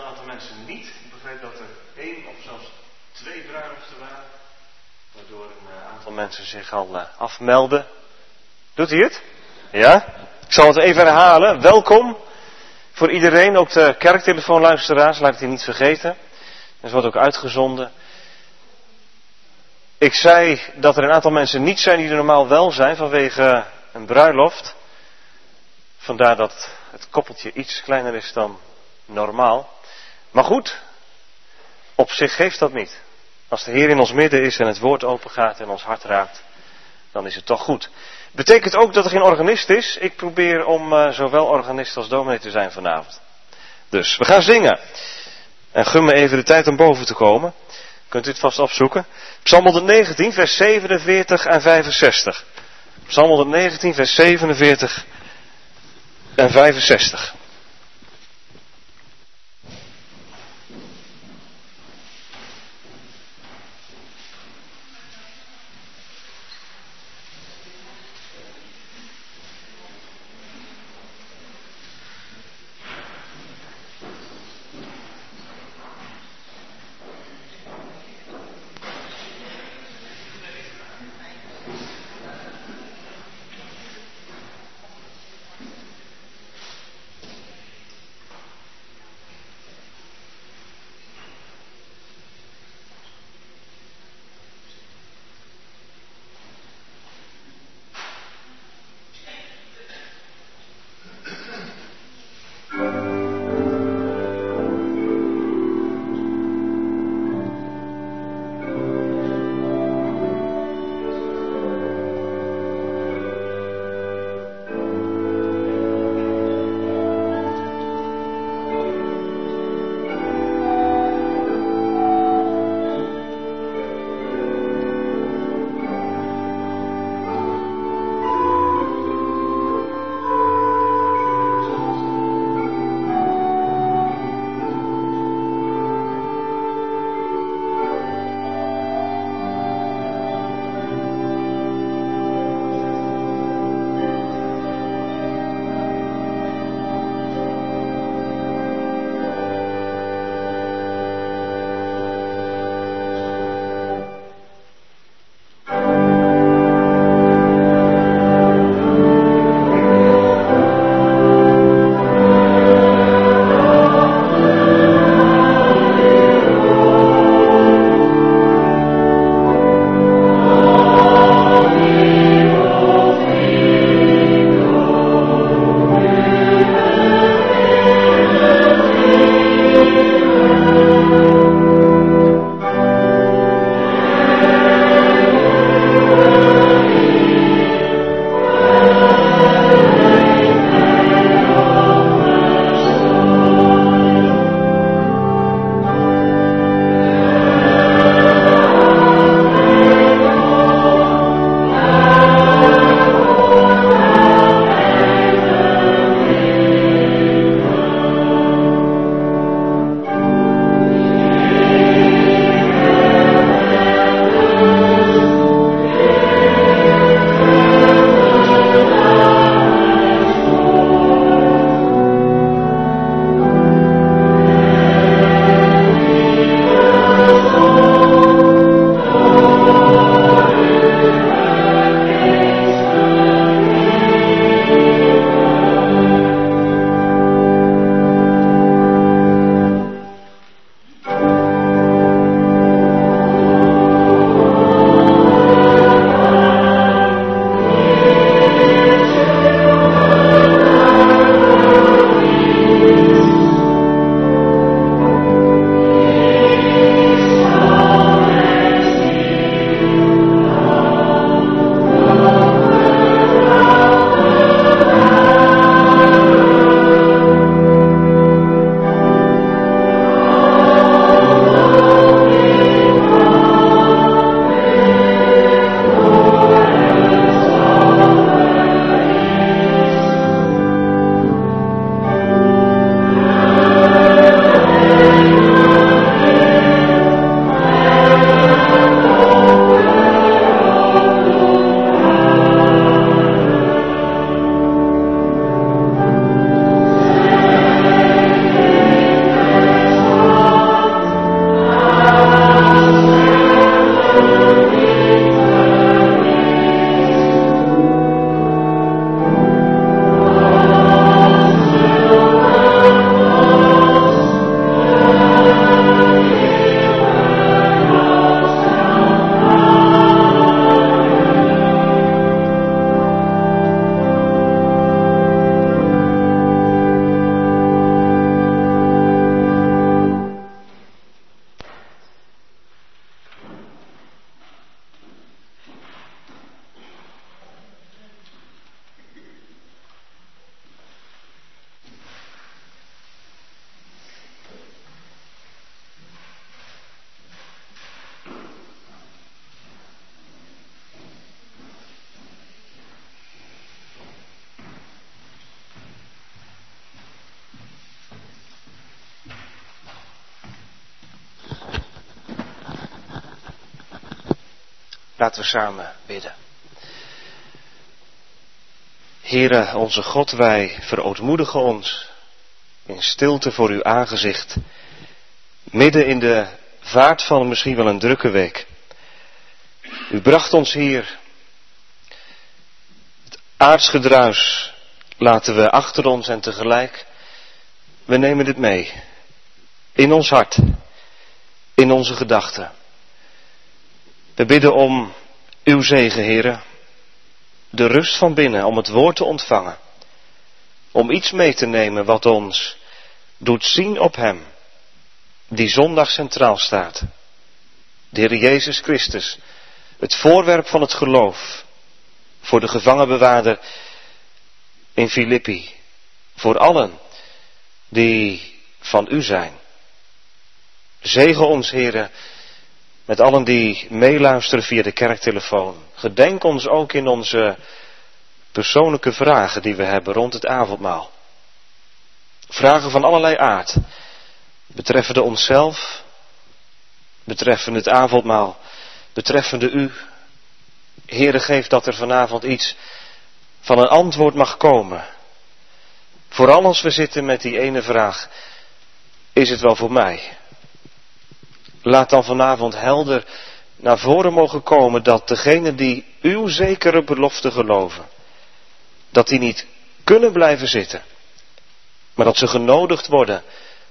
aantal mensen niet. Ik begreep dat er 1 of zelfs 2 bruiloften waren. Waardoor een aantal mensen zich al afmelden. Doet hij het? Ja? Ik zal het even herhalen. Welkom voor iedereen, ook de kerktelefoonluisteraars, laat het hier niet vergeten. Er wordt ook uitgezonden. Ik zei dat er een aantal mensen niet zijn die er normaal wel zijn vanwege een bruiloft. Vandaar dat het koppeltje iets kleiner is dan normaal. Maar goed, op zich geeft dat niet. Als de Heer in ons midden is en het woord open gaat en ons hart raakt, dan is het toch goed. Betekent ook dat er geen organist is. Ik probeer om zowel organist als dominee te zijn vanavond. Dus, we gaan zingen. En gun me even de tijd om boven te komen. Kunt u het vast opzoeken. Psalm 119, vers 47 en 65. Psalm 119, vers 47 en 65. Laten we samen bidden. Heere, onze God, wij verootmoedigen ons in stilte voor uw aangezicht. Midden in de vaart van misschien wel een drukke week. U bracht ons hier. Het aardsgedruis laten we achter ons en tegelijk, we nemen dit mee. In ons hart. In onze gedachten. We bidden om uw zegen, Heere. De rust van binnen, om het woord te ontvangen. Om iets mee te nemen wat ons doet zien op hem. Die zondag centraal staat. De Heer Jezus Christus. Het voorwerp van het geloof. Voor de gevangenbewaarder in Filippi. Voor allen die van u zijn. Zegen ons, Heere, met allen die meeluisteren via de kerktelefoon. Gedenk ons ook in onze persoonlijke vragen die we hebben rond het avondmaal. Vragen van allerlei aard. Betreffende onszelf, betreffende het avondmaal, betreffende u. Heere, geef dat er vanavond iets van een antwoord mag komen. Vooral als we zitten met die ene vraag, is het wel voor mij? Laat dan vanavond helder naar voren mogen komen dat degenen die uw zekere belofte geloven, dat die niet kunnen blijven zitten, maar dat ze genodigd worden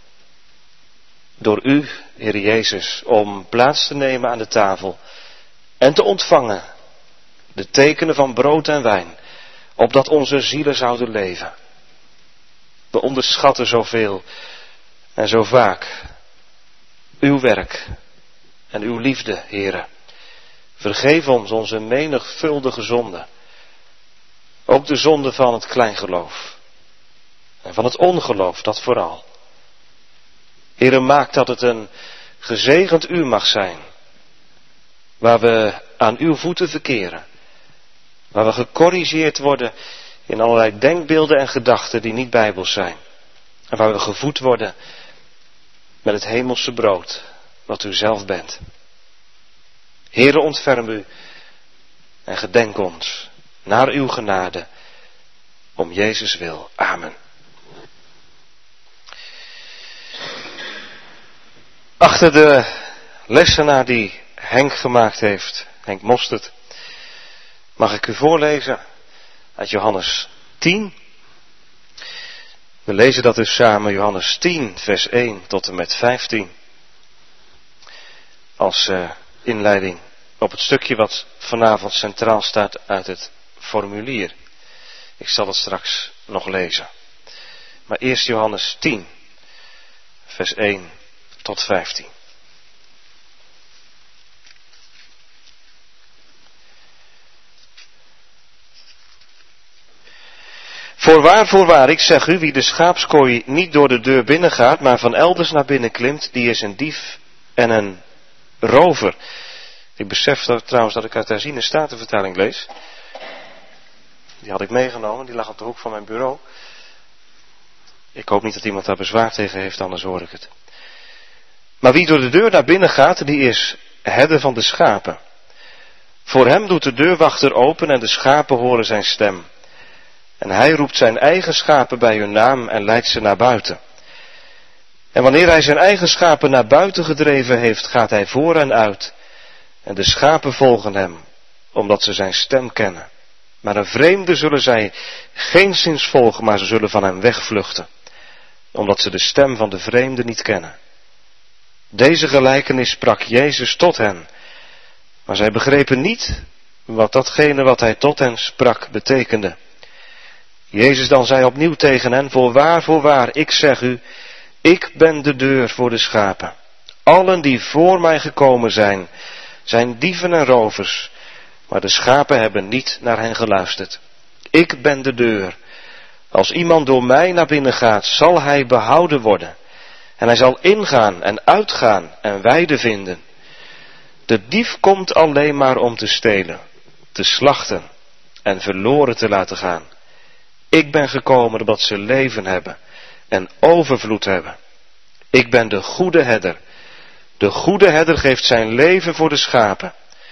door u, Heer Jezus, om plaats te nemen aan de tafel en te ontvangen de tekenen van brood en wijn, opdat onze zielen zouden leven. We onderschatten zoveel en zo vaak uw werk en uw liefde, Heere. Vergeef ons onze menigvuldige zonden. Ook de zonde van het kleingeloof. En van het ongeloof, dat vooral. Heere, maak dat het een gezegend uur mag zijn. Waar we aan uw voeten verkeren. Waar we gecorrigeerd worden in allerlei denkbeelden en gedachten die niet bijbels zijn. En waar we gevoed worden met het hemelse brood, wat u zelf bent. Heere, ontferm u en gedenk ons naar uw genade, om Jezus wil. Amen. Achter de lessenaar die Henk gemaakt heeft, Henk Mostert, mag ik u voorlezen uit Johannes 10. We lezen dat dus samen, Johannes 10, vers 1 tot en met 15. Als inleiding op het stukje wat vanavond centraal staat uit het formulier. Ik zal het straks nog lezen. Maar eerst Johannes 10, vers 1 tot 15. Voorwaar, ik zeg u, wie de schaapskooi niet door de deur binnengaat, maar van elders naar binnen klimt, die is een dief en een rover. Ik besef trouwens dat ik uit de herziene statenvertaling lees. Die had ik meegenomen, die lag op de hoek van mijn bureau. Ik hoop niet dat iemand daar bezwaar tegen heeft, anders hoor ik het. Maar wie door de deur naar binnen gaat, die is herder van de schapen. Voor hem doet de deurwachter open en de schapen horen zijn stem. En hij roept zijn eigen schapen bij hun naam en leidt ze naar buiten. En wanneer hij zijn eigen schapen naar buiten gedreven heeft, gaat hij voor hen uit. En de schapen volgen hem, omdat ze zijn stem kennen. Maar een vreemde zullen zij geenszins volgen, maar ze zullen van hem wegvluchten. Omdat ze de stem van de vreemde niet kennen. Deze gelijkenis sprak Jezus tot hen. Maar zij begrepen niet wat datgene wat hij tot hen sprak betekende. Jezus dan zei opnieuw tegen hen, voorwaar, ik zeg u, ik ben de deur voor de schapen. Allen die voor mij gekomen zijn, zijn dieven en rovers, maar de schapen hebben niet naar hen geluisterd. Ik ben de deur. Als iemand door mij naar binnen gaat, zal hij behouden worden. En hij zal ingaan en uitgaan en weide vinden. De dief komt alleen maar om te stelen, te slachten en verloren te laten gaan. Ik ben gekomen opdat ze leven hebben en overvloed hebben. Ik ben de goede herder. De goede herder geeft zijn leven voor de schapen.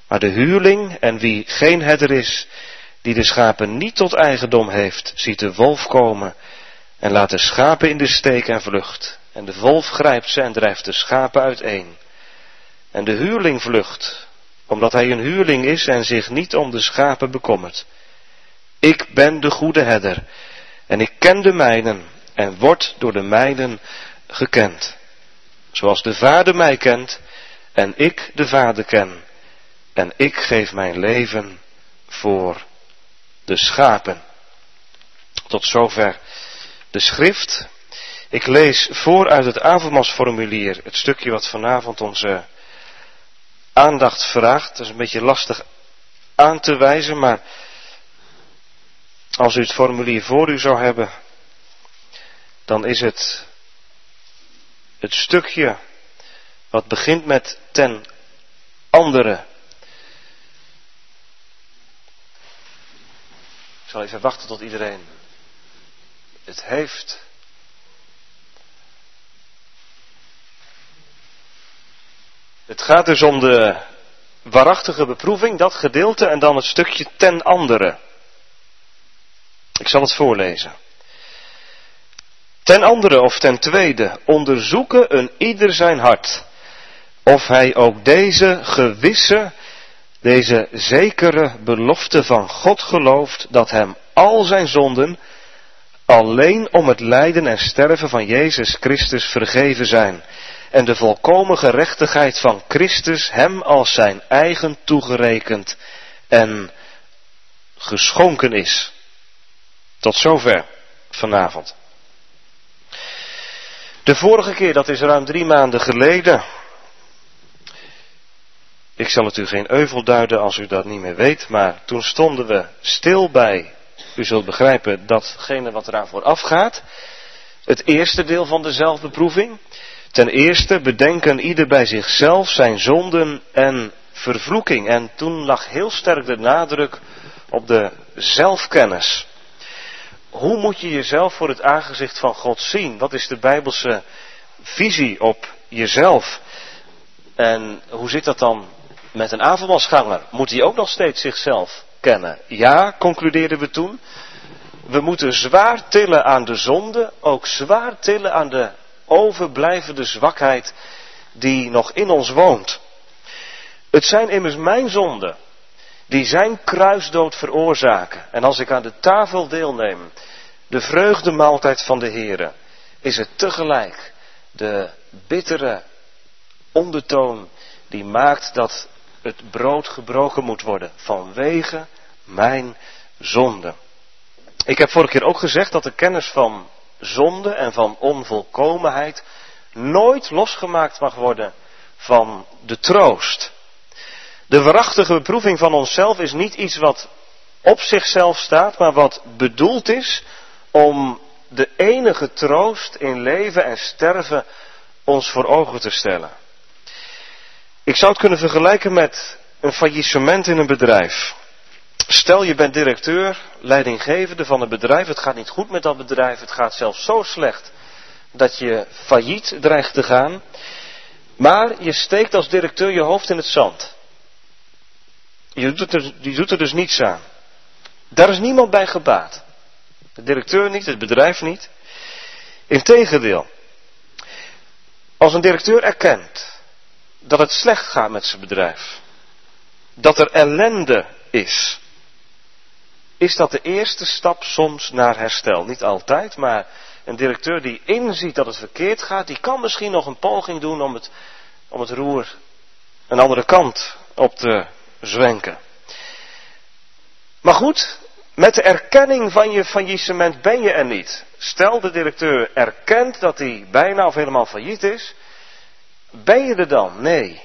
Maar de huurling en wie geen herder is, die de schapen niet tot eigendom heeft, ziet de wolf komen en laat de schapen in de steek en vlucht. En de wolf grijpt ze en drijft de schapen uiteen. En de huurling vlucht, omdat hij een huurling is en zich niet om de schapen bekommert. Ik ben de goede herder en ik ken de mijnen en word door de mijnen gekend. Zoals de Vader mij kent en ik de Vader ken. En ik geef mijn leven voor de schapen. Tot zover de schrift. Ik lees voor uit het avondmaalsformulier het stukje wat vanavond onze aandacht vraagt. Dat is een beetje lastig aan te wijzen, maar als u het formulier voor u zou hebben, dan is het stukje wat begint met ten andere. Ik zal even wachten tot iedereen het heeft. Het gaat dus om de waarachtige beproeving, dat gedeelte, en dan het stukje ten andere. Ik zal het voorlezen. Ten andere of ten tweede, onderzoeken een ieder zijn hart, of hij ook deze gewisse, deze zekere belofte van God gelooft, dat hem al zijn zonden alleen om het lijden en sterven van Jezus Christus vergeven zijn, en de volkomen gerechtigheid van Christus hem als zijn eigen toegerekend en geschonken is. Tot zover vanavond. De vorige keer, dat is ruim 3 maanden geleden. Ik zal het u geen euvel duiden als u dat niet meer weet, maar toen stonden we stil bij, u zult begrijpen, datgene wat eraan vooraf gaat. Het eerste deel van de zelfbeproeving. Ten eerste bedenken ieder bij zichzelf zijn zonden en vervloeking. En toen lag heel sterk de nadruk op de zelfkennis. Hoe moet je jezelf voor het aangezicht van God zien? Wat is de Bijbelse visie op jezelf? En hoe zit dat dan met een avondmaalsganger? Moet hij ook nog steeds zichzelf kennen? Ja, concludeerden we toen. We moeten zwaar tillen aan de zonde, ook zwaar tillen aan de overblijvende zwakheid die nog in ons woont. Het zijn immers mijn zonden die zijn kruisdood veroorzaken. En als ik aan de tafel deelneem, de vreugdemaaltijd van de Here, is het tegelijk de bittere ondertoon die maakt dat het brood gebroken moet worden vanwege mijn zonde. Ik heb vorige keer ook gezegd dat de kennis van zonde en van onvolkomenheid nooit losgemaakt mag worden van de troost. De waarachtige beproeving van onszelf is niet iets wat op zichzelf staat, maar wat bedoeld is om de enige troost in leven en sterven ons voor ogen te stellen. Ik zou het kunnen vergelijken met een faillissement in een bedrijf. Stel je bent directeur, leidinggevende van een bedrijf, het gaat niet goed met dat bedrijf, het gaat zelfs zo slecht dat je failliet dreigt te gaan, maar je steekt als directeur je hoofd in het zand. Je doet er dus niets aan. Daar is niemand bij gebaat. De directeur niet, het bedrijf niet. Integendeel, als een directeur erkent dat het slecht gaat met zijn bedrijf, dat er ellende is dat de eerste stap soms naar herstel. Niet altijd, maar een directeur die inziet dat het verkeerd gaat, die kan misschien nog een poging doen om het roer een andere kant op te zwenken. Maar goed, met de erkenning van je faillissement ben je er niet. Stel de directeur erkent dat hij bijna of helemaal failliet is, ben je er dan? Nee.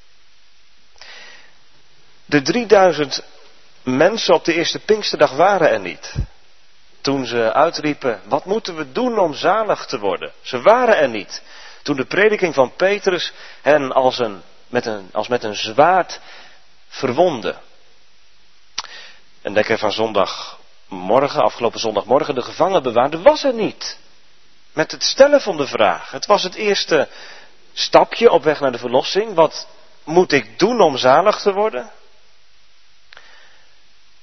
De 3000 mensen op de eerste Pinksterdag waren er niet. Toen ze uitriepen, wat moeten we doen om zalig te worden? Ze waren er niet. Toen de prediking van Petrus hen als met een zwaard verwondde. En denk even aan afgelopen zondagmorgen, de gevangenbewaarder was er niet. Met het stellen van de vraag. Het was het eerste stapje op weg naar de verlossing. Wat moet ik doen om zalig te worden?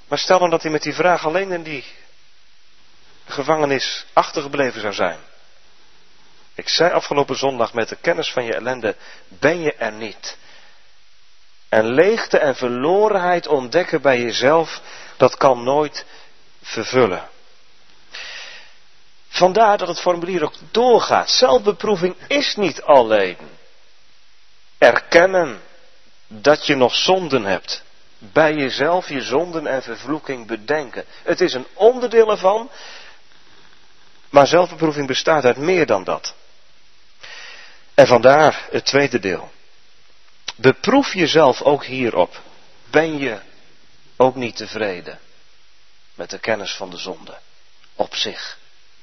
Maar stel dan dat hij met die vraag alleen in die gevangenis achtergebleven zou zijn. Ik zei afgelopen zondag, met de kennis van je ellende ben je er niet. En leegte en verlorenheid ontdekken bij jezelf, dat kan nooit vervullen. Vandaar dat het formulier ook doorgaat. Zelfbeproeving is niet alleen erkennen dat je nog zonden hebt. Bij jezelf je zonden en vervloeking bedenken. Het is een onderdeel ervan, maar zelfbeproeving bestaat uit meer dan dat. En vandaar het tweede deel. Beproef jezelf ook hierop. Ben je ook niet tevreden met de kennis van de zonde op zich?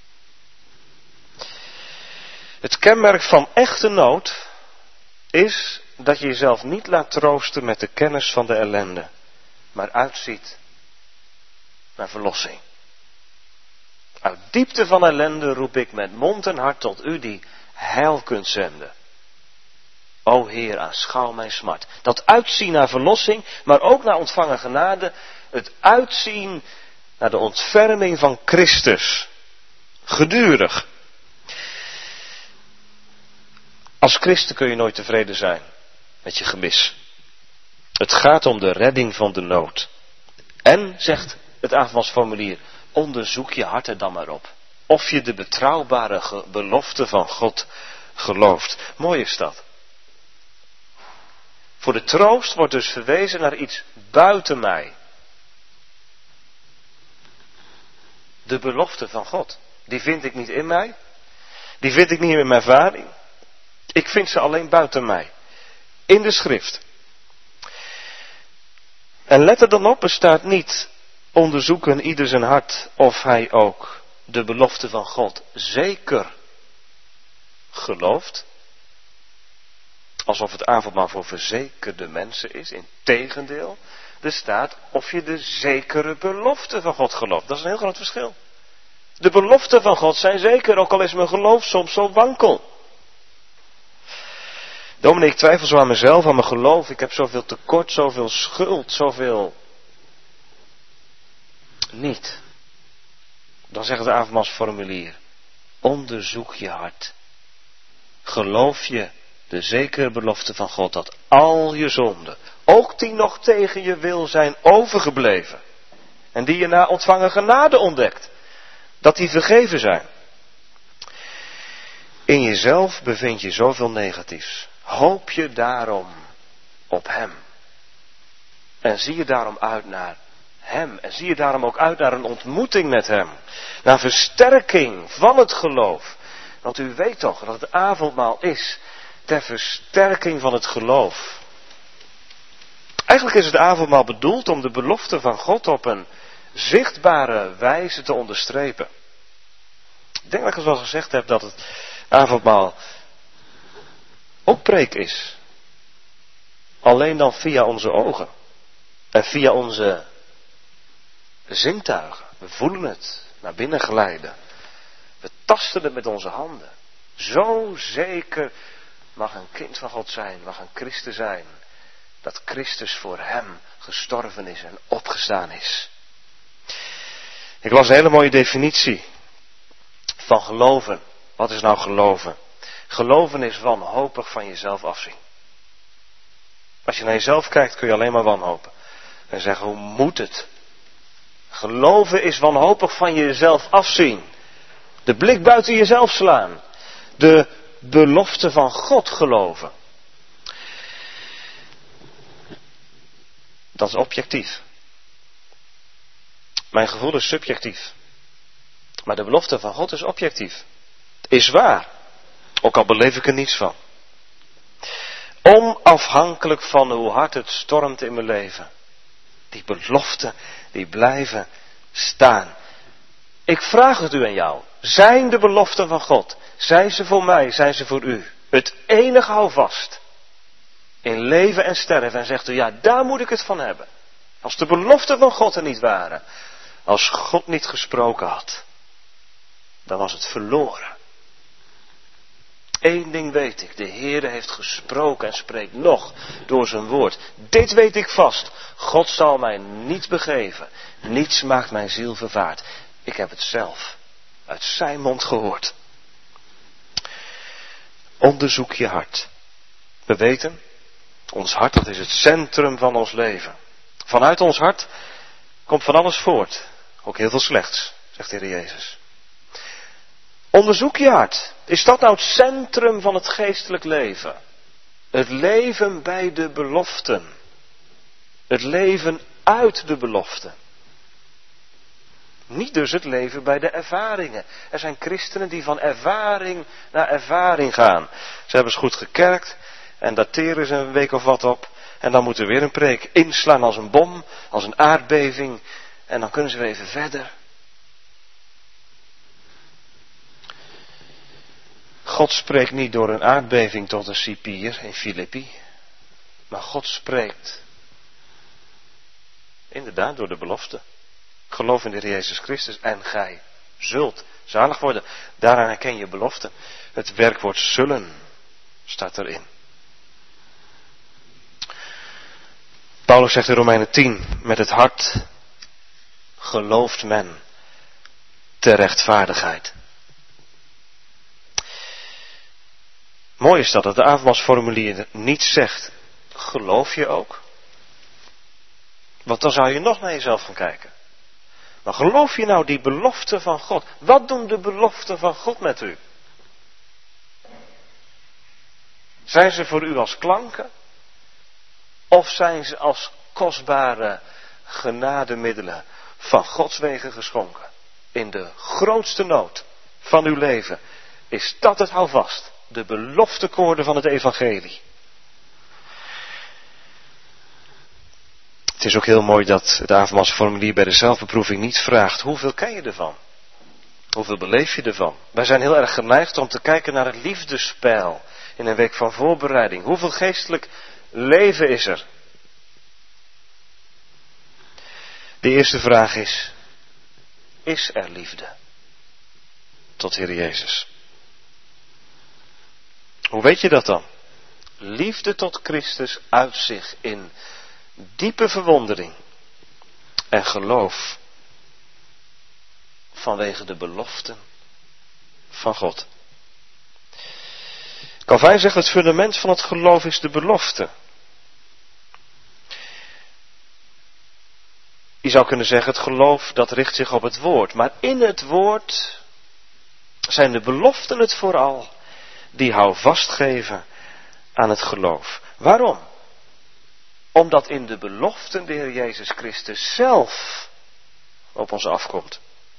Het kenmerk van echte nood is dat je jezelf niet laat troosten met de kennis van de ellende, maar uitziet naar verlossing. Uit diepte van ellende roep ik met mond en hart tot u die heil kunt zenden. O Heer, aanschouw mijn smart. Dat uitzien naar verlossing, maar ook naar ontvangen genade. Het uitzien naar de ontferming van Christus. Gedurig. Als christen kun je nooit tevreden zijn met je gemis. Het gaat om de redding van de nood. En, zegt het avondmaalsformulier, onderzoek je hart er dan maar op. Of je de betrouwbare belofte van God gelooft. Mooi is dat. Voor de troost wordt dus verwezen naar iets buiten mij. De belofte van God. Die vind ik niet in mij. Die vind ik niet in mijn ervaring. Ik vind ze alleen buiten mij. In de schrift. En let er dan op, er staat niet onderzoeken ieder zijn hart of hij ook de belofte van God zeker gelooft. Alsof het avondmaal voor verzekerde mensen is. Integendeel, er staat of je de zekere belofte van God gelooft. Dat is een heel groot verschil. De beloften van God zijn zeker, ook al is mijn geloof soms zo wankel. Dominee, ik twijfel zo aan mezelf, aan mijn geloof. Ik heb zoveel tekort, zoveel schuld, zoveel niet. Dan zegt het avondmaalsformulier, onderzoek je hart. Geloof je de zekere belofte van God dat al je zonden, ook die nog tegen je wil zijn overgebleven, en die je na ontvangen genade ontdekt, dat die vergeven zijn. In jezelf bevind je zoveel negatiefs. Hoop je daarom op Hem. En zie je daarom uit naar Hem. En zie je daarom ook uit naar een ontmoeting met Hem. Naar versterking van het geloof. Want u weet toch dat het avondmaal is ter versterking van het geloof. Eigenlijk is het avondmaal bedoeld om de belofte van God op een zichtbare wijze te onderstrepen. Ik denk dat ik al gezegd heb dat het avondmaal ook preek is. Alleen dan via onze ogen. En via onze zintuigen. We voelen het naar binnen glijden. We tasten het met onze handen. Zo zeker mag een kind van God zijn, mag een christen zijn. Dat Christus voor hem gestorven is en opgestaan is. Ik las een hele mooie definitie van geloven. Wat is nou geloven? Geloven is wanhopig van jezelf afzien. Als je naar jezelf kijkt kun je alleen maar wanhopen. En zeggen, hoe moet het? Geloven is wanhopig van jezelf afzien. De blik buiten jezelf slaan. De belofte van God geloven. Dat is objectief. Mijn gevoel is subjectief. Maar de belofte van God is objectief. Is waar. Ook al beleef ik er niets van. Onafhankelijk van hoe hard het stormt in mijn leven. Die beloften, die blijven staan. Ik vraag het u en jou. Zijn de beloften van God, zijn ze voor mij, zijn ze voor u? Het enige houvast. In leven en sterven. En zegt u, ja, daar moet ik het van hebben. Als de beloften van God er niet waren. Als God niet gesproken had. Dan was het verloren. Eén ding weet ik, de Heere heeft gesproken en spreekt nog door zijn woord. Dit weet ik vast, God zal mij niet begeven. Niets maakt mijn ziel vervaard. Ik heb het zelf uit zijn mond gehoord. Onderzoek je hart. We weten, ons hart, dat is het centrum van ons leven. Vanuit ons hart komt van alles voort. Ook heel veel slechts, zegt de Heer Jezus. Onderzoek je hart. Is dat nou het centrum van het geestelijk leven? Het leven bij de beloften. Het leven uit de beloften. Niet dus het leven bij de ervaringen. Er zijn christenen die van ervaring naar ervaring gaan. Ze hebben eens goed gekerkt en dateren ze een week of wat op. En dan moet er weer een preek inslaan als een bom, als een aardbeving. En dan kunnen ze weer even verder. God spreekt niet door een aardbeving tot een cipier in Filippi. Maar God spreekt inderdaad door de belofte. Geloof in de Heer Jezus Christus en gij zult zalig worden. Daaraan herken je belofte. Het werkwoord zullen staat erin. Paulus zegt in Romeinen 10, met het hart gelooft men ter rechtvaardigheid. Mooi is dat de avondmaalsformulier niet zegt, geloof je ook? Want dan zou je nog naar jezelf gaan kijken. Maar geloof je nou die belofte van God? Wat doen de beloften van God met u? Zijn ze voor u als klanken? Of zijn ze als kostbare genademiddelen van Gods wegen geschonken? In de grootste nood van uw leven is dat het houvast. De beloftekoorden van het evangelie. Het is ook heel mooi dat het avondmaalsformulier bij de zelfbeproeving niet vraagt, hoeveel ken je ervan? Hoeveel beleef je ervan? Wij zijn heel erg geneigd om te kijken naar het liefdesspel in een week van voorbereiding. Hoeveel geestelijk leven is er? De eerste vraag is er liefde tot Heer Jezus? Hoe weet je dat dan? Liefde tot Christus uit zich in diepe verwondering en geloof vanwege de beloften van God. Calvijn zegt het fundament van het geloof is de belofte. Je zou kunnen zeggen het geloof dat richt zich op het woord. Maar in het woord zijn de beloften het vooral die houvast geven aan het geloof. Waarom? Omdat in de beloften de Heer Jezus Christus zelf op ons afkomt.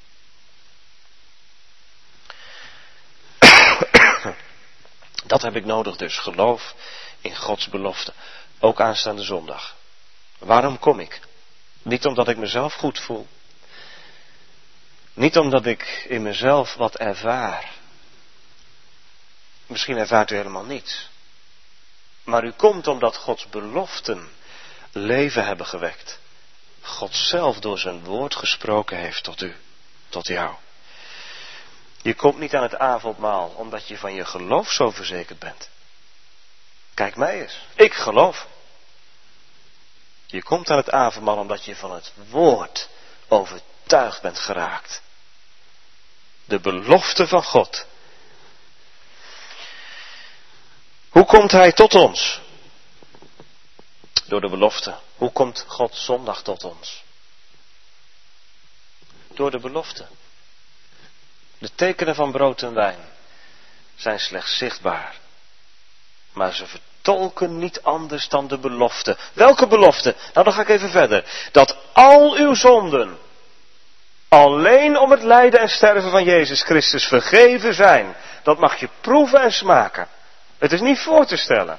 Dat heb ik nodig dus, geloof in Gods belofte. Ook aanstaande zondag. Waarom kom ik? Niet omdat ik mezelf goed voel. Niet omdat ik in mezelf wat ervaar. Misschien ervaart u helemaal niets. Maar u komt omdat Gods beloften leven hebben gewekt. God zelf door zijn woord gesproken heeft tot u, tot jou. Je komt niet aan het avondmaal omdat je van je geloof zo verzekerd bent. Kijk mij eens, ik geloof. Je komt aan het avondmaal omdat je van het woord overtuigd bent geraakt. De belofte van God. Hoe komt hij tot ons? Door de belofte. Hoe komt God zondag tot ons? Door de belofte. De tekenen van brood en wijn zijn slechts zichtbaar. Maar ze vertolken niet anders dan de belofte. Welke belofte? Nou, dan ga ik even verder. Dat al uw zonden alleen om het lijden en sterven van Jezus Christus vergeven zijn. Dat mag je proeven en smaken. Het is niet voor te stellen.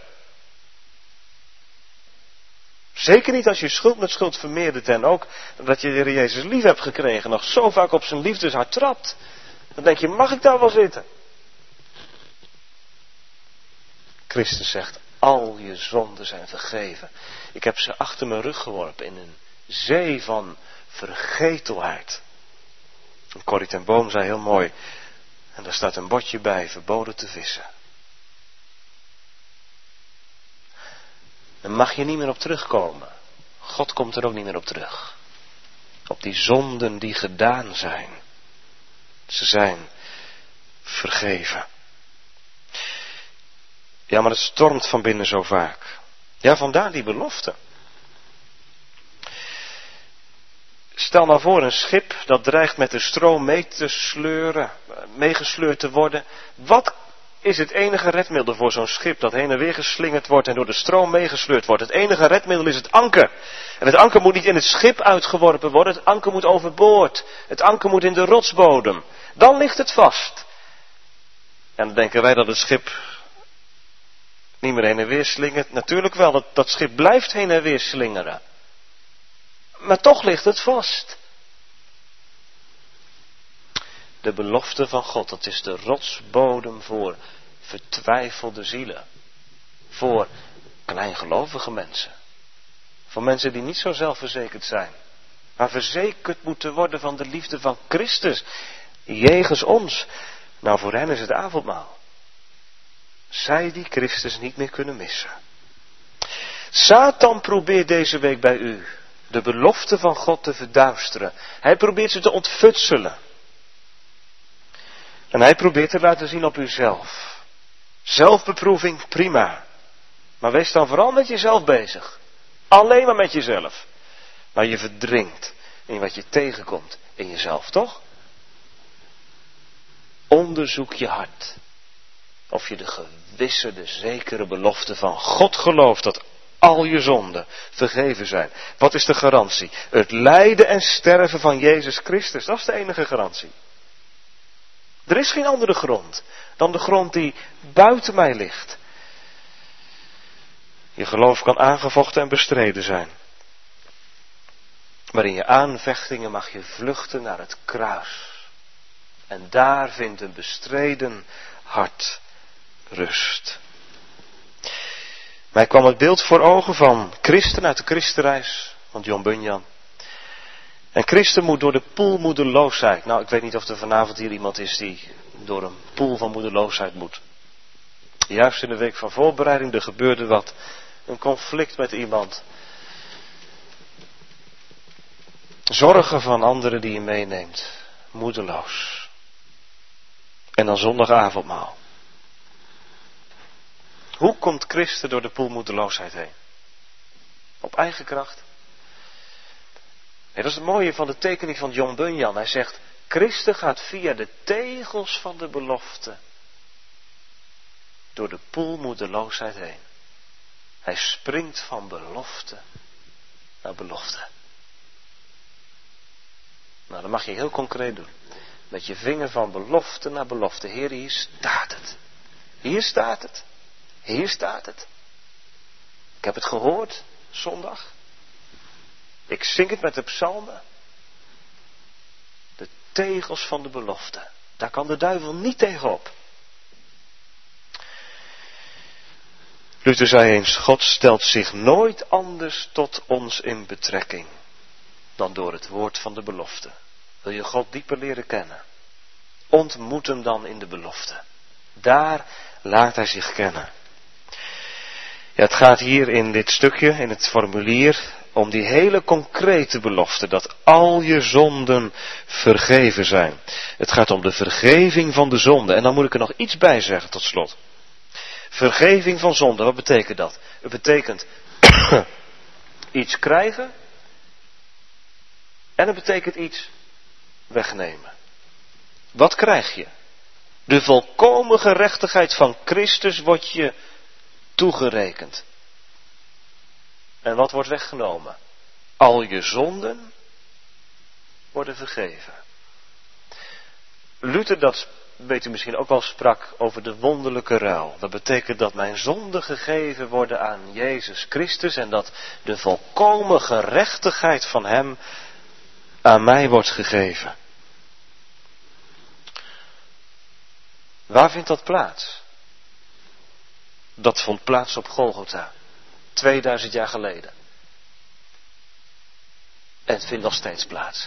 Zeker niet als je schuld met schuld vermeerdert en ook dat je de Heer Jezus lief hebt gekregen. Nog zo vaak op zijn liefdeshart trapt. Dan denk je, mag ik daar wel zitten? Christus zegt, al je zonden zijn vergeven. Ik heb ze achter mijn rug geworpen in een zee van vergetelheid. Corrie ten Boom zei heel mooi, en daar staat een bordje bij, verboden te vissen. Dan mag je niet meer op terugkomen. God komt er ook niet meer op terug. Op die zonden die gedaan zijn. Ze zijn vergeven. Ja, maar het stormt van binnen zo vaak. Ja, vandaar die belofte. Stel nou voor een schip dat dreigt met de stroom meegesleurd te worden. Wat is het enige redmiddel voor zo'n schip dat heen en weer geslingerd wordt en door de stroom meegesleurd wordt? Het enige redmiddel is het anker. En het anker moet niet in het schip uitgeworpen worden, het anker moet overboord. Het anker moet in de rotsbodem. Dan ligt het vast. En dan denken wij dat het schip niet meer heen en weer slingert. Natuurlijk wel, dat schip blijft heen en weer slingeren. Maar toch ligt het vast. De belofte van God, dat is de rotsbodem voor vertwijfelde zielen. Voor kleingelovige mensen. Voor mensen die niet zo zelfverzekerd zijn. Maar verzekerd moeten worden van de liefde van Christus. Jegens ons. Nou, voor hen is het avondmaal. Zij die Christus niet meer kunnen missen. Satan probeert deze week bij u de belofte van God te verduisteren. Hij probeert ze te ontfutselen. En hij probeert te laten zien op uzelf. Zelfbeproeving, prima. Maar wees dan vooral met jezelf bezig. Alleen maar met jezelf. Maar je verdrinkt in wat je tegenkomt in jezelf, toch? Onderzoek je hart. Of je de gewisse, de zekere belofte van God gelooft dat al je zonden vergeven zijn. Wat is de garantie? Het lijden en sterven van Jezus Christus. Dat is de enige garantie. Er is geen andere grond dan de grond die buiten mij ligt. Je geloof kan aangevochten en bestreden zijn. Maar in je aanvechtingen mag je vluchten naar het kruis. En daar vindt een bestreden hart rust. Mij kwam het beeld voor ogen van Christen uit de Christenreis van John Bunyan. En Christen moet door de poel moedeloosheid. Nou, ik weet niet of er vanavond hier iemand is die door een poel van moedeloosheid moet. Juist in de week van voorbereiding, er gebeurde wat. Een conflict met iemand. Zorgen van anderen die je meeneemt. Moedeloos. En dan zondagavondmaal. Hoe komt Christen door de poel moedeloosheid heen? Op eigen kracht? Nee, dat is het mooie van de tekening van John Bunyan. Hij zegt, Christen gaat via de tegels van de belofte door de poel moedeloosheid heen. Hij springt van belofte naar belofte. Nou, dat mag je heel concreet doen. Met je vinger van belofte naar belofte. Heer, hier staat het. Hier staat het. Hier staat het. Ik heb het gehoord, zondag. Ik zing het met de psalmen. De tegels van de belofte. Daar kan de duivel niet tegenop. Luther zei eens, God stelt zich nooit anders tot ons in betrekking dan door het woord van de belofte. Wil je God dieper leren kennen? Ontmoet hem dan in de belofte. Daar laat hij zich kennen. Ja, het gaat hier in dit stukje, in het formulier, om die hele concrete belofte, dat al je zonden vergeven zijn. Het gaat om de vergeving van de zonde. En dan moet ik er nog iets bij zeggen tot slot. Vergeving van zonde, wat betekent dat? Het betekent iets krijgen en het betekent iets wegnemen. Wat krijg je? De volkomen gerechtigheid van Christus wordt je toegerekend. En wat wordt weggenomen? Al je zonden worden vergeven. Luther, dat weet u misschien ook wel, sprak over de wonderlijke ruil. Dat betekent dat mijn zonden gegeven worden aan Jezus Christus en dat de volkomen gerechtigheid van Hem aan mij wordt gegeven. Waar vindt dat plaats? Dat vond plaats op Golgotha. 2000 jaar geleden. En het vindt nog steeds plaats.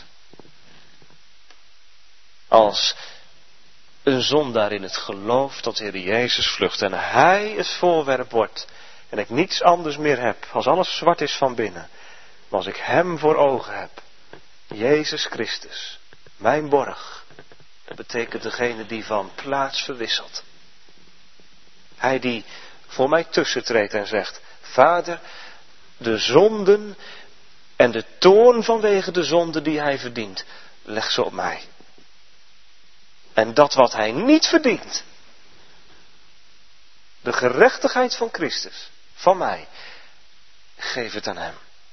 Als een zondaar in het geloof tot Heer Jezus vlucht en hij het voorwerp wordt en ik niets anders meer heb, als alles zwart is van binnen, maar als ik hem voor ogen heb, Jezus Christus, mijn borg, dat betekent degene die van plaats verwisselt. Hij die voor mij tussentreedt en zegt, Vader, de zonden en de toorn vanwege de zonde die hij verdient, leg ze op mij. En dat wat hij niet verdient, de gerechtigheid van Christus, van mij, geef het aan hem.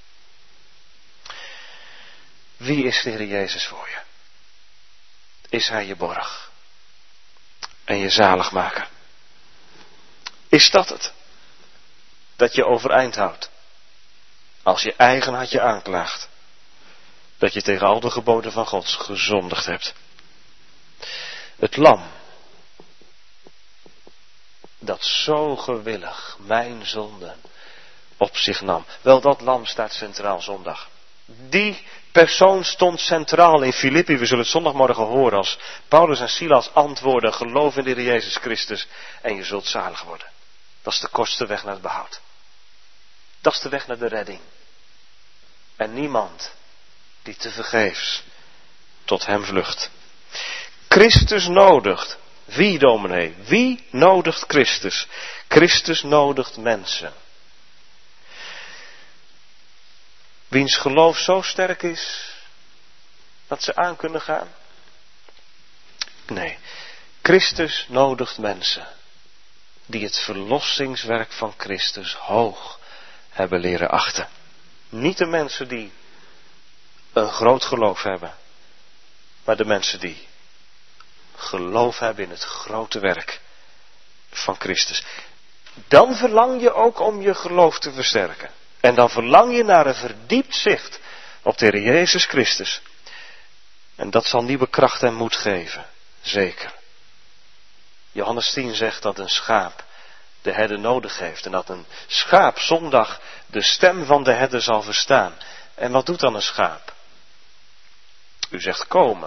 Wie is de Heer Jezus voor je? Is hij je borg en je zaligmaker? Is dat het? Dat je overeind houdt. Als je eigen had je aanklaagt. Dat je tegen al de geboden van God gezondigd hebt. Het lam. Dat zo gewillig mijn zonden op zich nam. Wel, dat lam staat centraal zondag. Die persoon stond centraal in Filippi. We zullen het zondagmorgen horen als Paulus en Silas antwoorden. Geloof in de Heer Jezus Christus en je zult zalig worden. Dat is de kortste weg naar het behoud. Dat is de weg naar de redding. En niemand die tevergeefs tot hem vlucht. Christus nodigt. Wie, dominee? Wie nodigt Christus? Christus nodigt mensen. Wiens geloof zo sterk is dat ze aan kunnen gaan? Nee, Christus nodigt mensen die het verlossingswerk van Christus hoog hebben leren achten. Niet de mensen die een groot geloof hebben, maar de mensen die geloof hebben in het grote werk van Christus. Dan verlang je ook om je geloof te versterken. En dan verlang je naar een verdiept zicht op de Heer Jezus Christus. En dat zal nieuwe kracht en moed geven. Zeker. Johannes 10 zegt dat een schaap de herder nodig heeft. En dat een schaap zondag de stem van de herder zal verstaan. En wat doet dan een schaap? U zegt komen.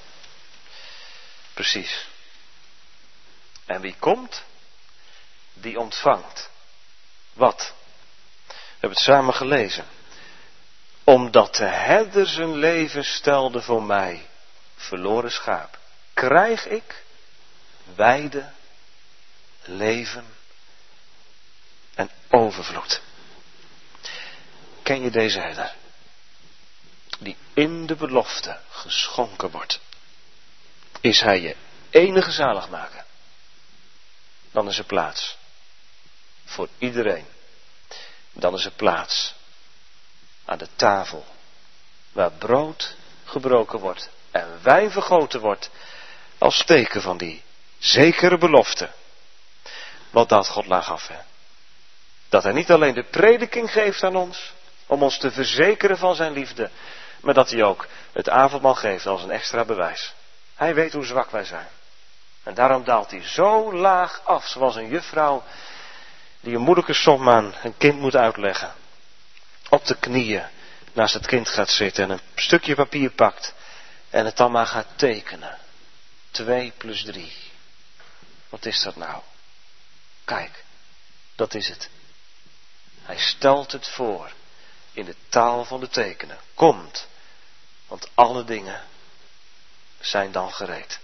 Precies. En wie komt? Die ontvangt. Wat? We hebben het samen gelezen. Omdat de herder zijn leven stelde voor mij, verloren schaap, krijg ik weide, leven en overvloed. Ken je deze herder? Die in de belofte geschonken wordt. Is hij je enige zaligmaker? Dan is er plaats. Voor iedereen. Dan is er plaats. Aan de tafel. Waar brood gebroken wordt. En wijn vergoten wordt. Als teken van die zekere belofte. Wat daalt God laag af, hè? Dat hij niet alleen de prediking geeft aan ons. Om ons te verzekeren van zijn liefde. Maar dat hij ook het avondmaal geeft als een extra bewijs. Hij weet hoe zwak wij zijn. En daarom daalt hij zo laag af. Zoals een juffrouw die een moeilijke som aan een kind moet uitleggen. Op de knieën naast het kind gaat zitten en een stukje papier pakt. En het dan maar gaat tekenen. 2 + 3. Wat is dat nou? Kijk, dat is het. Hij stelt het voor in de taal van de tekenen. Komt, want alle dingen zijn dan gereed.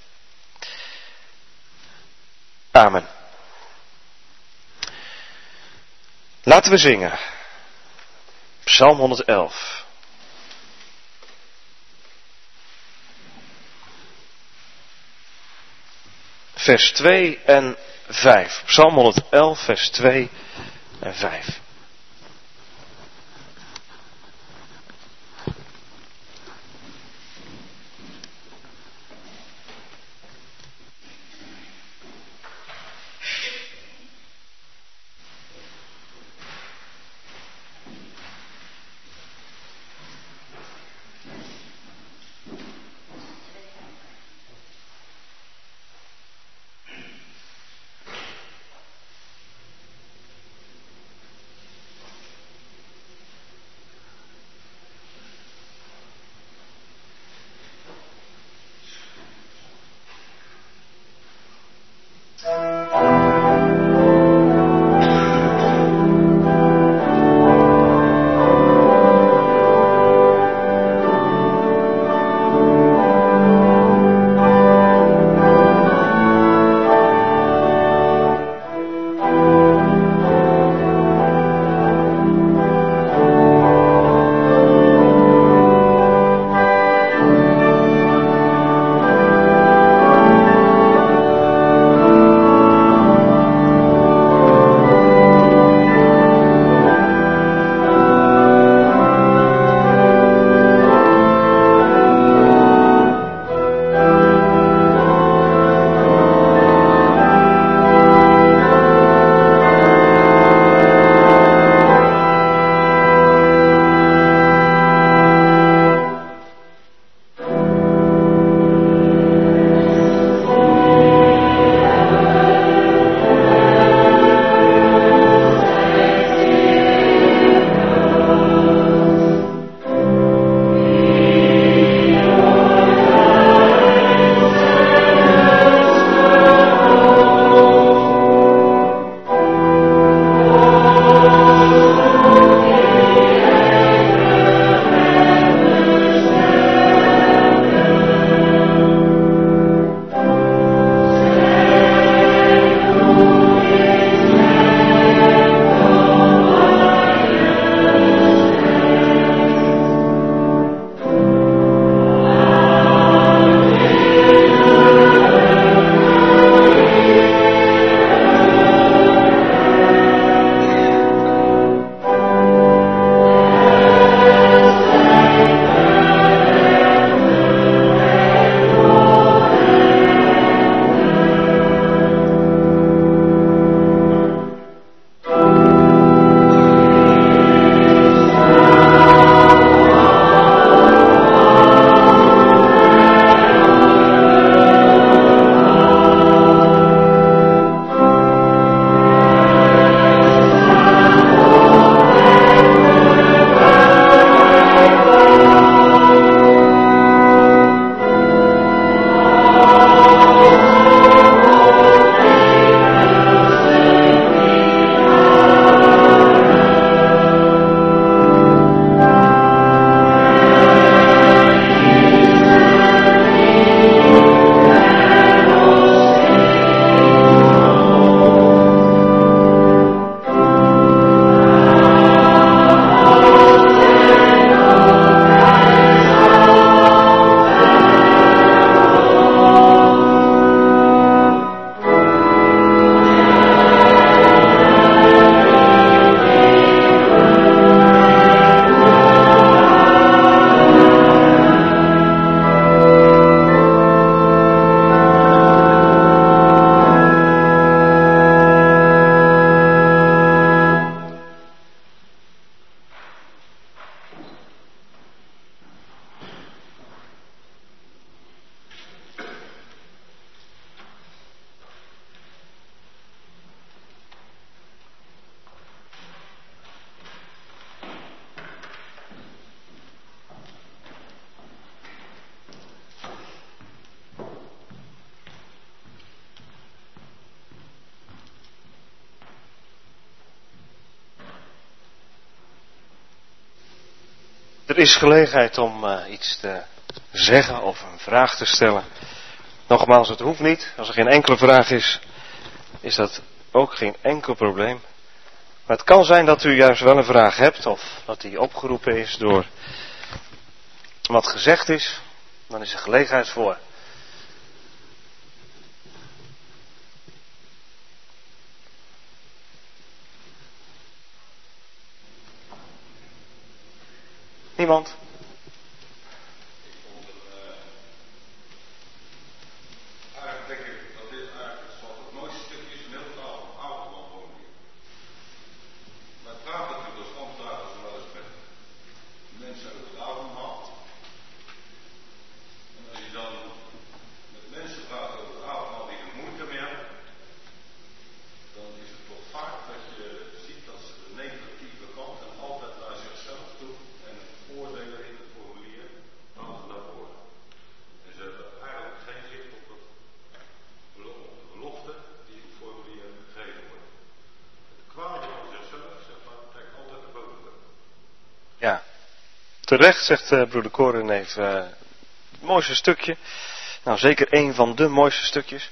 Amen. Laten we zingen. Psalm 111. Vers 2 en 5. Psalm 111, vers 2 en 5. Er is gelegenheid om iets te zeggen of een vraag te stellen. Nogmaals, het hoeft niet. Als er geen enkele vraag is, is dat ook geen enkel probleem. Maar het kan zijn dat u juist wel een vraag hebt of dat die opgeroepen is door wat gezegd is. Dan is er gelegenheid voor. Niemand? Eigenlijk denk ik dat dit eigenlijk het mooiste stukje is van heel het avondmaalformulier. Wij praten natuurlijk als ambtenaren wel eens met mensen over het avondmaal. En als je dan met mensen praat over het avondmaal die er moeite mee hebben, dan is het toch vaak dat je ziet dat ze de negatieve kant en altijd naar zichzelf toe en oordelen in het formulier halen naar voren. En ze hebben eigenlijk geen zicht op de belofte die in het formulier gegeven wordt. Het kwade van zichzelf, zeg maar, trekt altijd de boven. Ja, terecht zegt broeder Koren even het mooiste stukje. Nou, zeker een van de mooiste stukjes.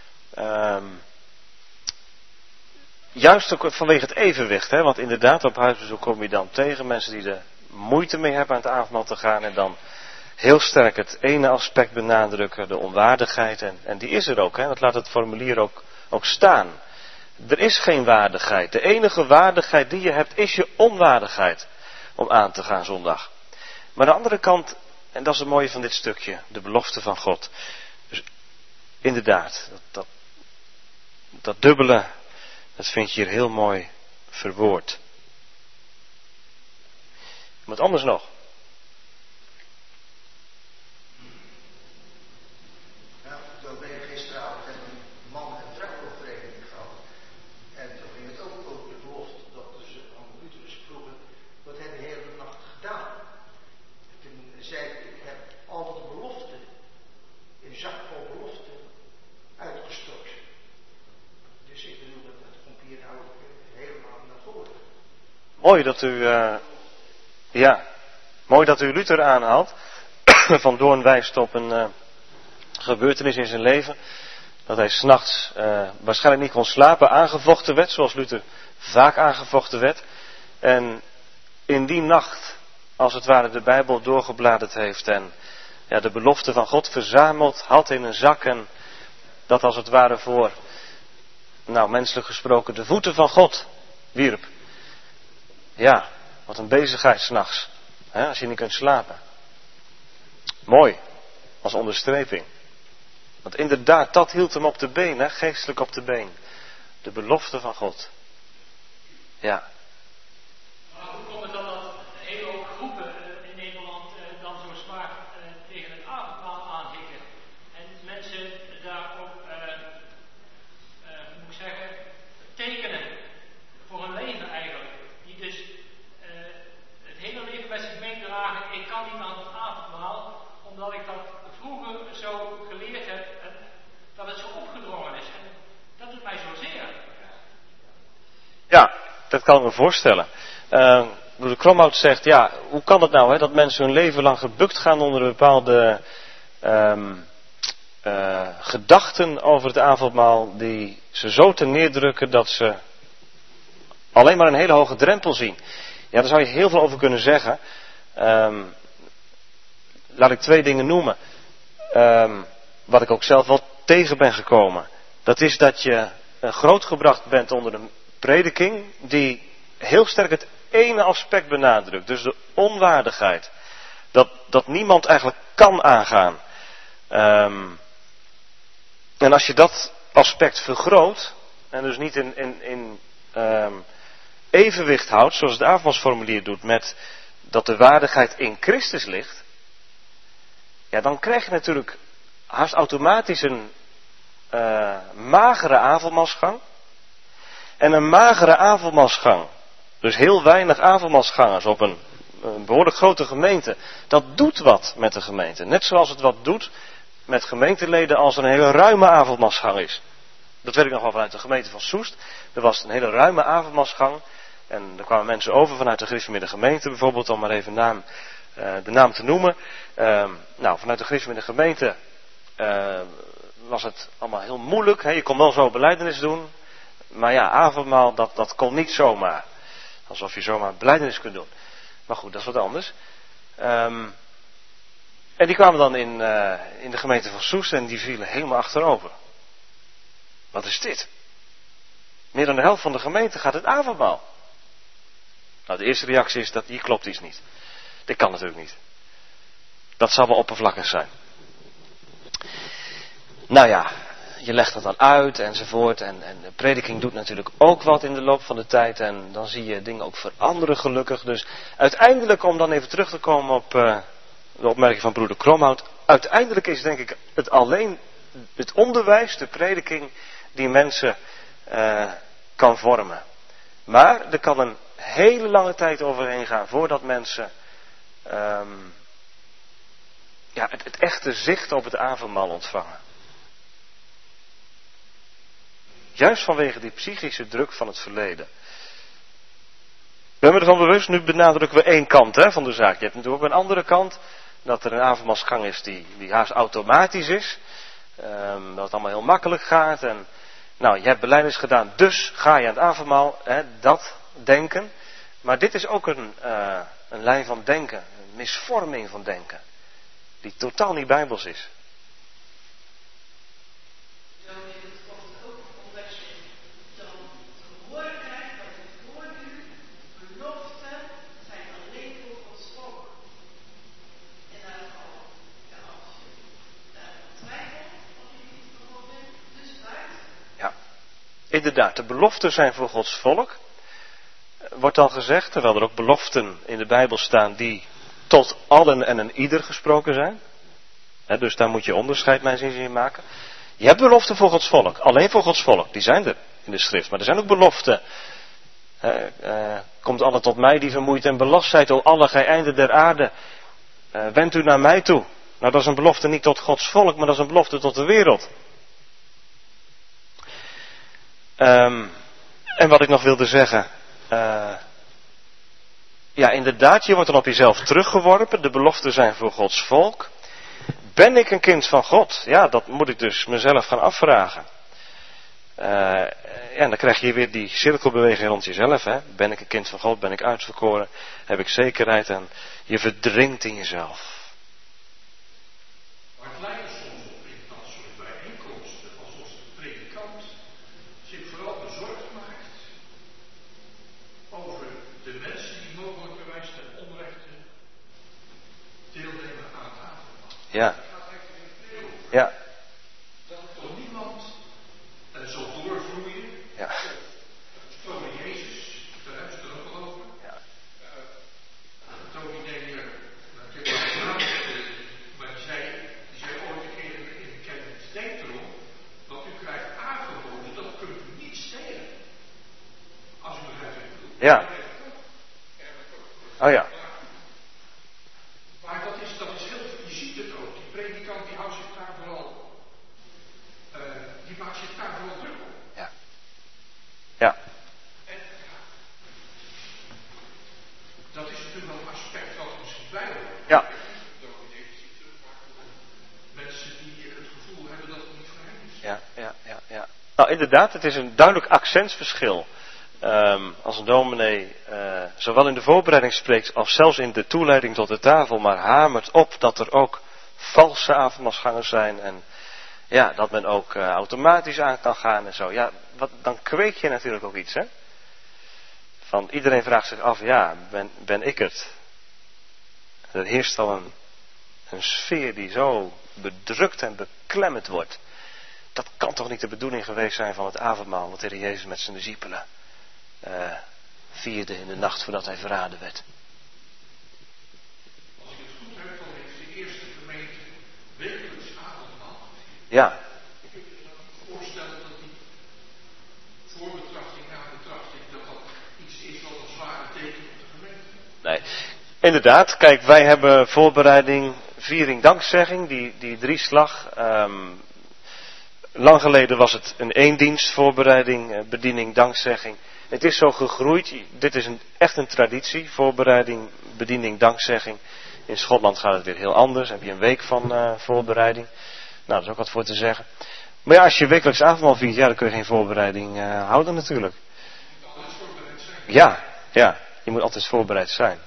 Juist ook vanwege het evenwicht, hè? Want inderdaad, op huisbezoek kom je dan tegen mensen die er moeite mee hebben aan het avondmaal te gaan en dan heel sterk het ene aspect benadrukken, de onwaardigheid, en die is er ook, hè? Dat laat het formulier ook staan. Er is geen waardigheid. De enige waardigheid die je hebt is je onwaardigheid om aan te gaan zondag. Maar aan de andere kant, en dat is het mooie van dit stukje, de belofte van God. Dus inderdaad, dat dubbele, dat vind je hier heel mooi verwoord. Wat anders nog? Nou, toen ben ik gisteravond een man- en vrouwenvereniging gehad. En toen ging het ook over de belofte dat ze aan Lutherus vroegen, wat heb je de hele nacht gedaan? En toen zei ik heb altijd de belofte, een zak vol belofte, uitgestort. Dus ik bedoel, dat komt hier nou helemaal naar voren. Mooi dat u Luther aanhaalt. Van Doorn wijst op een gebeurtenis in zijn leven. Dat hij 's nachts waarschijnlijk niet kon slapen, aangevochten werd, zoals Luther vaak aangevochten werd. En in die nacht, als het ware, de Bijbel doorgebladerd heeft en de belofte van God verzameld had in een zak en dat als het ware voor, menselijk gesproken, de voeten van God wierp. Ja, wat een bezigheid 's nachts, als je niet kunt slapen. Mooi, als onderstreping. Want inderdaad, dat hield hem op de been, geestelijk op de been. De belofte van God. Ja. Maar hoe komt het dan dat een hele hoop groepen in Nederland dan zo zwaar tegen het avondmaal aanhikken? En mensen daarop, hoe moet ik zeggen, tekenen voor hun leven eigenlijk. Die dus het hele leven bij zich meedragen. Ik kan niet aan het avondmaal, omdat ik dat vroeger zo geleerd heb, dat het zo opgedrongen is. En dat doet mij zozeer. Ja, dat kan ik me voorstellen. Broeder Kromhout zegt, hoe kan het nou dat mensen hun leven lang gebukt gaan onder bepaalde gedachten over het avondmaal die ze zo te neerdrukken dat ze alleen maar een hele hoge drempel zien. Ja, daar zou je heel veel over kunnen zeggen. Laat ik 2 dingen noemen. Wat ik ook zelf wel tegen ben gekomen. Dat is dat je grootgebracht bent onder een prediking die heel sterk het ene aspect benadrukt. Dus de onwaardigheid. Dat niemand eigenlijk kan aangaan. En als je dat aspect vergroot en dus niet in evenwicht houdt, zoals het avondmaalsformulier doet, met dat de waardigheid in Christus ligt, dan krijg je natuurlijk haast automatisch een magere avondmaalsgang. En een magere avondmaalsgang, dus heel weinig avondmaalsgangers op een behoorlijk grote gemeente, dat doet wat met de gemeente. Net zoals het wat doet met gemeenteleden als er een hele ruime avondmaalsgang is. Dat weet ik nog wel vanuit de gemeente van Soest. Er was een hele ruime avondmaalsgang. En er kwamen mensen over vanuit de gereformeerde gemeente bijvoorbeeld, om maar even een naam de naam te noemen. Vanuit de christen in de gemeente was het allemaal heel moeilijk. Hè? Je kon wel zo belijdenis doen. Maar ja, avondmaal, dat kon niet zomaar. Alsof je zomaar belijdenis kunt doen. Maar goed, dat is wat anders. En die kwamen dan in de gemeente van Soest en die vielen helemaal achterover. Wat is dit? Meer dan de helft van de gemeente gaat het avondmaal. Nou, de eerste reactie is dat hier klopt iets niet. Dit kan natuurlijk niet. Dat zal wel oppervlakkig zijn. Nou ja, je legt dat dan uit enzovoort. En de prediking doet natuurlijk ook wat in de loop van de tijd. En dan zie je dingen ook veranderen gelukkig. Dus uiteindelijk, om dan even terug te komen op de opmerking van broeder Kromhout. Uiteindelijk is denk ik het alleen het onderwijs, de prediking, die mensen kan vormen. Maar er kan een hele lange tijd overheen gaan voordat mensen het echte zicht op het avondmaal ontvangen. Juist vanwege die psychische druk van het verleden. Ben me ervan bewust, nu benadrukken we één kant van de zaak. Je hebt natuurlijk ook een andere kant, dat er een avondmaalsgang is die haast automatisch is. Dat het allemaal heel makkelijk gaat. En nou, je hebt belijdenis gedaan, dus ga je aan het avondmaal, dat denken. Maar dit is ook een lijn van denken, een misvorming van denken. Die totaal niet bijbels is. Inderdaad, de beloften zijn voor Gods volk, wordt dan gezegd, terwijl er ook beloften in de Bijbel staan die tot allen en een ieder gesproken zijn. Dus daar moet je onderscheid mijn zin in maken. Je hebt beloften voor Gods volk, alleen voor Gods volk, die zijn er in de schrift. Maar er zijn ook beloften. Komt allen tot mij die vermoeid en belast zijt, o alle gij einden der aarde, wendt u naar mij toe. Nou, dat is een belofte niet tot Gods volk, maar dat is een belofte tot de wereld. En wat ik nog wilde zeggen. Inderdaad, je wordt dan op jezelf teruggeworpen. De beloften zijn voor Gods volk. Ben ik een kind van God? Ja, dat moet ik dus mezelf gaan afvragen. En dan krijg je weer die cirkelbeweging rond jezelf. Hè? Ben ik een kind van God? Ben ik uitverkoren? Heb ik zekerheid? En je verdrinkt in jezelf. Maar het lijkt soms op in dat soort bijeenkomsten alsof de predikant zich vooral bezorgd maakt over de mensen die mogelijkerwijs ten onrechte deelnemen aan het avondmaal. Ja. Dat gaat echt in veel. Ja. Dat voor niemand zal doorvloeien. Ja. Toon Jezus, daar hebben ze het er ook al over. Ja. Dominee, ik heb een naam, maar die zei ooit een keer in de kerk, denk erom, wat u krijgt aangeboden, dat kunt u niet stelen. Als u begrijpt wat ik bedoel. Ja. Oh ja. Maar dat is heel, je ziet het ook, die predikant die houdt zich daar vooral, die maakt zich daar vooral druk op. Ja. Ja. En dat is natuurlijk wel een aspect wat er misschien bij hoort. Ja. Mensen die het gevoel hebben dat het niet voor hen is. Ja. Nou, inderdaad, het is een duidelijk accentsverschil. Als een dominee zowel in de voorbereiding spreekt als zelfs in de toeleiding tot de tafel, maar hamert op dat er ook valse avondmaalsgangers zijn en ja, dat men ook automatisch aan kan gaan en zo. Ja, dan kweek je natuurlijk ook iets, hè? Van iedereen vraagt zich af, ja, ben ik het? Er heerst al een sfeer die zo bedrukt en beklemmend wordt. Dat kan toch niet de bedoeling geweest zijn van het avondmaal wat de Heer Jezus met zijn discipelen vierde in de nacht voordat hij verraden werd. Als ik het goed heb, dan heeft de eerste gemeente wekelijks avondmaal. Ja. Ik kan me voorstellen dat die voorbetrachting, nabetrachting, dat iets is wat een zware teken op de gemeente. Nee, inderdaad. Kijk, wij hebben voorbereiding, viering, dankzegging, die drieslag. Lang geleden was het een eendienst, voorbereiding, bediening, dankzegging. Het is zo gegroeid. Dit is echt een traditie. Voorbereiding, bediening, dankzegging. In Schotland gaat het weer heel anders. Heb je een week van voorbereiding. Nou, dat is ook wat voor te zeggen. Maar ja, als je wekelijks avondmaal viert, ja, dan kun je geen voorbereiding houden natuurlijk. Ja, je moet altijd voorbereid zijn.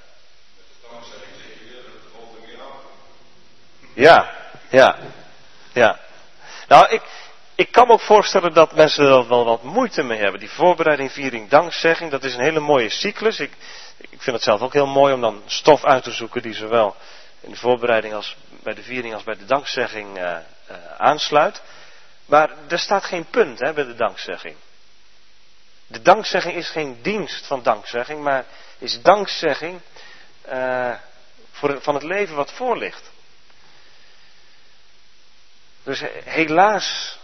Ja. Nou, ik kan me ook voorstellen dat mensen er wel wat moeite mee hebben. Die voorbereiding, viering, dankzegging, dat is een hele mooie cyclus. Ik vind het zelf ook heel mooi om dan stof uit te zoeken die zowel in de voorbereiding als bij de viering als bij de dankzegging aansluit. Maar er staat geen punt bij de dankzegging. De dankzegging is geen dienst van dankzegging, maar is dankzegging van het leven wat voor ligt. Dus helaas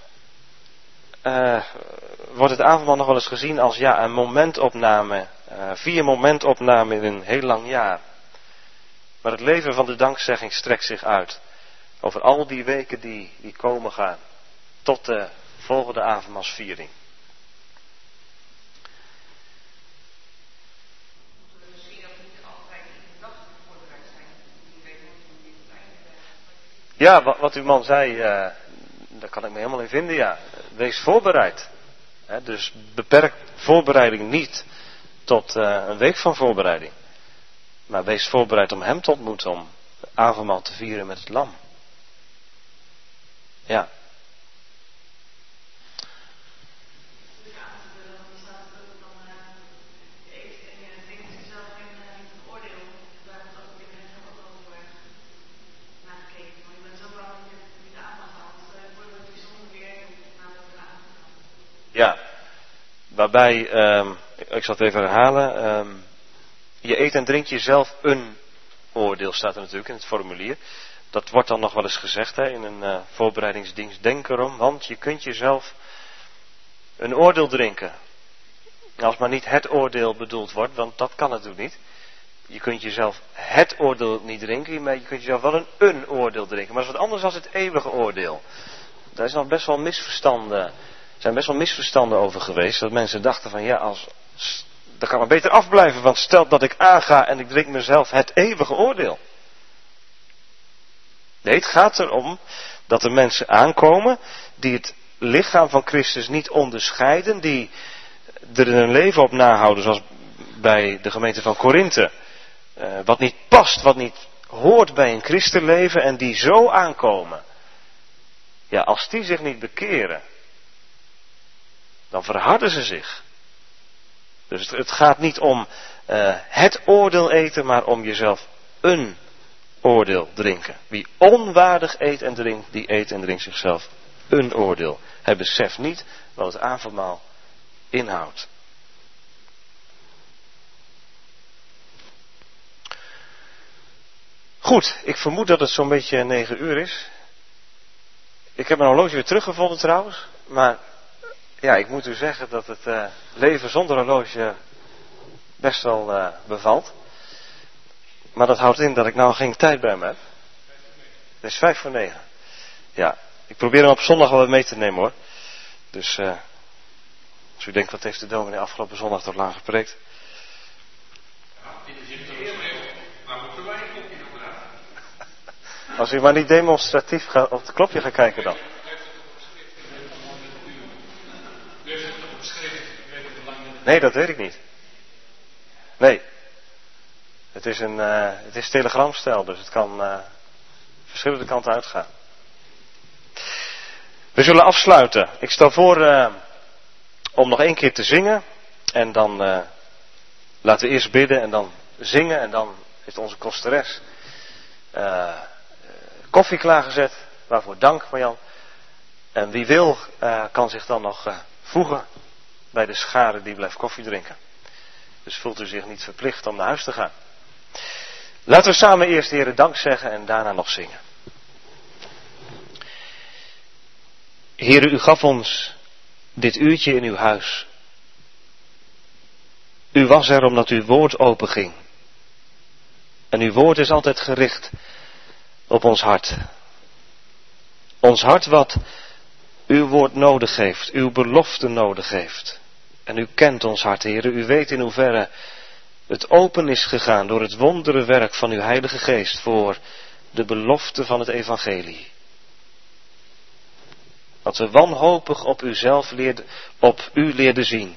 wordt het avondmaal nog wel eens gezien als een momentopname, 4 momentopnamen in een heel lang jaar. Maar het leven van de dankzegging strekt zich uit over al die weken die komen gaan, tot de volgende avondmaalsviering. Ja, wat uw man zei, daar kan ik me helemaal in vinden, ja. Wees voorbereid. Dus beperk voorbereiding niet tot een week van voorbereiding. Maar wees voorbereid om hem te ontmoeten, om het avondmaal te vieren met het lam. Ja. Ja, waarbij, ik zal het even herhalen, je eet en drinkt jezelf een oordeel, staat er natuurlijk in het formulier. Dat wordt dan nog wel eens gezegd in een voorbereidingsdienst, denk erom, want je kunt jezelf een oordeel drinken. Als maar niet het oordeel bedoeld wordt, want dat kan natuurlijk niet. Je kunt jezelf het oordeel niet drinken, maar je kunt jezelf wel een oordeel drinken. Maar dat is wat anders dan het eeuwige oordeel. Daar is nog best wel misverstanden. Er zijn best wel misverstanden over geweest. Dat mensen dachten van dan kan maar beter afblijven. Want stel dat ik aanga en ik drink mezelf het eeuwige oordeel. Nee, het gaat erom dat er mensen aankomen die het lichaam van Christus niet onderscheiden. Die er een leven op nahouden zoals bij de gemeente van Korinthe. Wat niet past, wat niet hoort bij een christenleven en die zo aankomen. Ja, als die zich niet bekeren, dan verharden ze zich. Dus het gaat niet om het oordeel eten, maar om jezelf een oordeel drinken. Wie onwaardig eet en drinkt, die eet en drinkt zichzelf een oordeel. Hij beseft niet wat het avondmaal inhoudt. Goed, ik vermoed dat het zo'n beetje 9 uur is. Ik heb mijn horloge weer teruggevonden trouwens, maar ja, ik moet u zeggen dat het leven zonder horloge best wel bevalt. Maar dat houdt in dat ik nou geen tijd bij me heb. Het is 8:55. Ja, ik probeer hem op zondag wel mee te nemen hoor. Dus als u denkt, wat heeft de dominee afgelopen zondag toch lang gepreekt? Als u maar niet demonstratief op het klokje gaat kijken dan. Nee, dat weet ik niet. Nee. Het is telegramstijl, dus het kan verschillende kanten uitgaan. We zullen afsluiten. Ik stel voor om nog 1 keer te zingen. En dan laten we eerst bidden en dan zingen. En dan heeft onze kosteres koffie klaargezet. Waarvoor dank, Marjan. En wie wil kan zich dan nog voegen bij de schare die blijft koffie drinken. Dus voelt u zich niet verplicht om naar huis te gaan. Laten we samen eerst de Heere dank zeggen en daarna nog zingen. Heere, u gaf ons dit uurtje in uw huis. U was er omdat uw woord openging. En uw woord is altijd gericht op ons hart. Ons hart wat uw woord nodig heeft, uw belofte nodig heeft. En u kent ons hart, Heere. U weet in hoeverre het open is gegaan door het wonderenwerk van uw Heilige Geest voor de belofte van het evangelie. Dat we wanhopig op u leerden zien.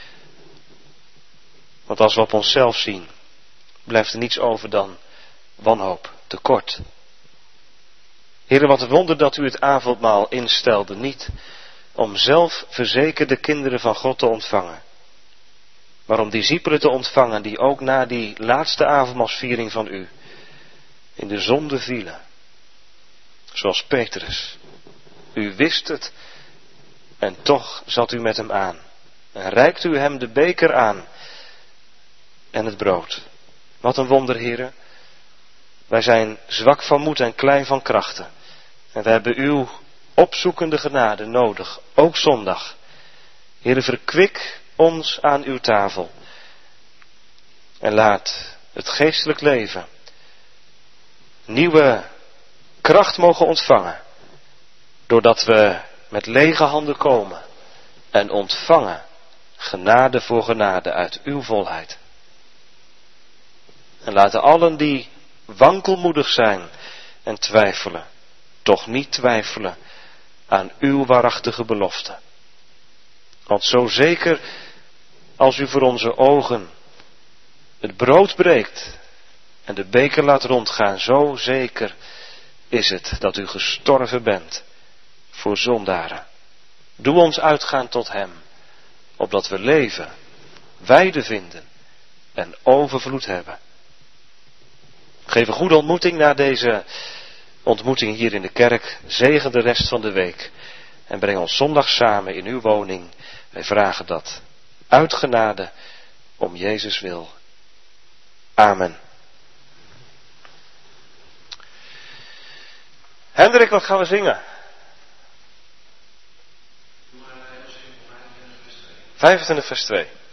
Want als we op onszelf zien, blijft er niets over dan wanhoop, tekort. Heere, wat een wonder dat u het avondmaal instelde, niet om zelf verzekerde kinderen van God te ontvangen, maar om discipelen te ontvangen die ook na die laatste avondmaalsviering van u in de zonde vielen. Zoals Petrus. U wist het en toch zat u met hem aan. En reikt u hem de beker aan en het brood. Wat een wonder, Heere. Wij zijn zwak van moed en klein van krachten. En we hebben uw opzoekende genade nodig, ook zondag. Heere, verkwik ons aan uw tafel. En laat het geestelijk leven nieuwe kracht mogen ontvangen. Doordat we met lege handen komen en ontvangen genade voor genade uit uw volheid. En laten allen die wankelmoedig zijn en twijfelen, toch niet twijfelen aan uw waarachtige belofte. Want zo zeker als u voor onze ogen het brood breekt en de beker laat rondgaan, zo zeker is het dat u gestorven bent voor zondaren. Doe ons uitgaan tot hem, opdat we leven, weide vinden en overvloed hebben. Geef een goede ontmoeting na deze ontmoeting hier in de kerk. Zegen de rest van de week en breng ons zondag samen in uw woning. Wij vragen dat uit genade om Jezus wil. Amen. Hendrik, wat gaan we zingen? 25 vers 2.